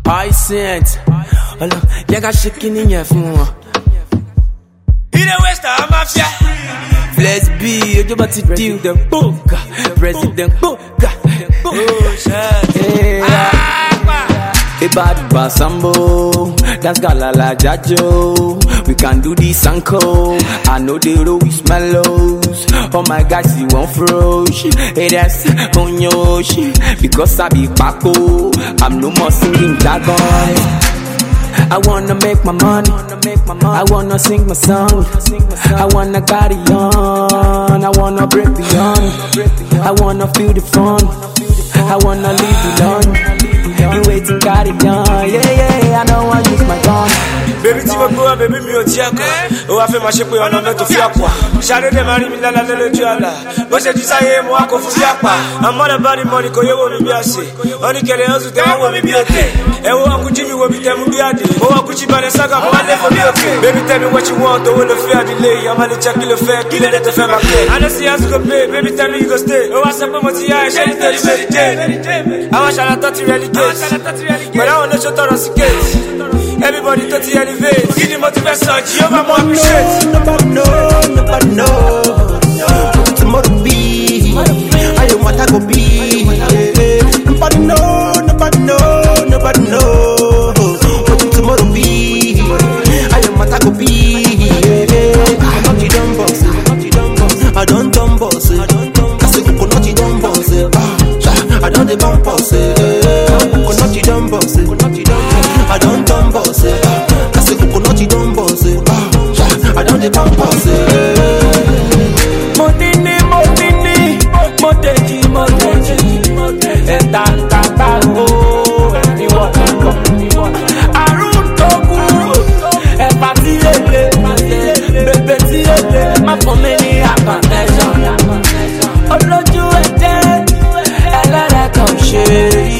I sent. You got shaking in your phone. In the West, I'm mafia. Let's be you about to deal the book. President book. Oh, shit. Bad Basambo, that's Galala Jajo. We can do this uncle. I know the road is mellows. Oh my guys, you won't froze. Hey, that's Konyoshi. Because I be Paco, I'm no more singing Dragon. I wanna make my money. I wanna sing my song. I wanna carry on. I wanna break beyond. I wanna feel the fun. I wanna leave it on. You wait to carry on. Yeah, I don't wanna use my gun. Baby, Timo Boa, baby, me Otiako. Oh, I feel my ship on a metal fiaqua. Shadow de Marie Milana Juala. What's it desire? Moako Fiapa. I'm not about the money, Koyo will be a say. Only can I also tell what we be a day. And what could you will be Tamubiadi? Oh, could you buy a saga? One day for me, okay. Baby, tell me what you want, the whole fair delay. I'm gonna check the fair, kill it at the fair. I don't see us go pay. Baby, tell me you go stay. Oh, I said, I shall tell you very day. I was I thought you really good. But I want to shut us again. Everybody thought you elevate. Give the motivation, Jehovah more appreciate. Nobody know. Tomorrow be. I don't want to go be. Nobody know. Tomorrow be. I don't want to go be. I don't you dumb boss. I don't dumb boss. I say coconut you dumb boss. I don't the bump boss. Coconut you dumb boss. I don't dumb boss. I say coconut you dumb boss. I don't the bump boss. Moteji. Etanta oh, anyone. Arun Togu. Epatiyele. Bebetiyele. Ma for many hypertension. Oloju ete. Elere kan ṣe.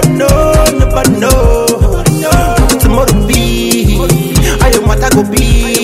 Nobody know. Tomorrow be. I don't want to go be.